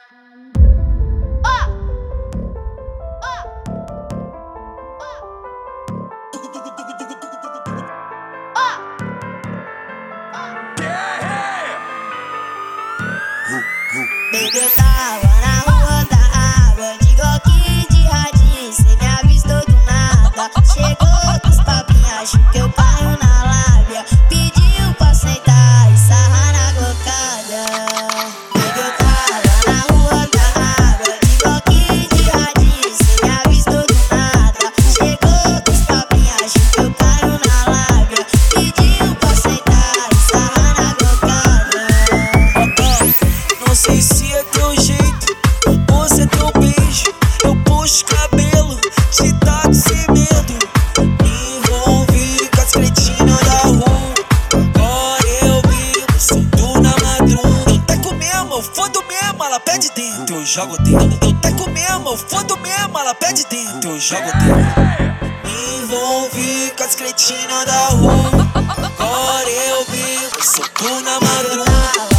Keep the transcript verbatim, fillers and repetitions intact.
Baby, eu tava na rua da água, de Glock de radinho, cê me avistou do nada. Chegou com os papinhos, achou que eu caio na lábia. Pediu pra sentar e sarrar na glocada. Baby, eu tava na rua da água, de Glock de radinho, cê me avistou do nada. Chegou com os papinhos, achou que eu caio na lábia. Pediu pra sentar e sarrar na glocada. Não sei se é teu jeito ou se é teu beijo. Eu puxo o cabelo, te taco sem medo. Me envolvi com as cretinas da rua. Agora eu vivo, sinto na madruga. Eu teco mesmo, eu fodo mesmo, ela pede dentro, eu jogo dentro. Eu teco mesmo, eu fodo mesmo, ela pede dentro, eu jogo dentro. Me envolvi com as cretinas da rua. Agora eu vivo, sinto na madruga.